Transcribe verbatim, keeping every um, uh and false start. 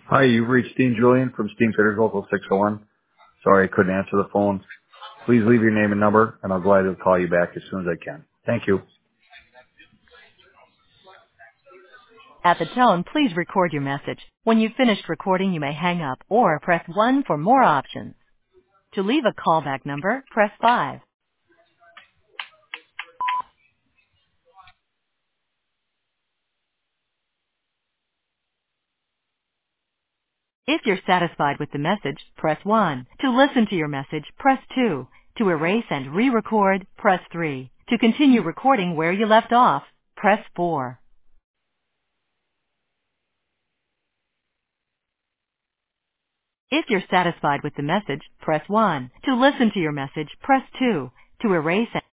Hi, you've reached Dean Julian from Steam Fitters Local six oh one. Sorry I couldn't answer the phone. Please leave your name and number, and I'll gladly call you back as soon as I can. Thank you. At the tone, please record your message. When you've finished recording, you may hang up or press one for more options. To leave a callback number, press five. If you're satisfied with the message, press one. To listen to your message, press two. To erase and re-record, press three. To continue recording where you left off, press four. If you're satisfied with the message, press one. To listen to your message, press two. To erase and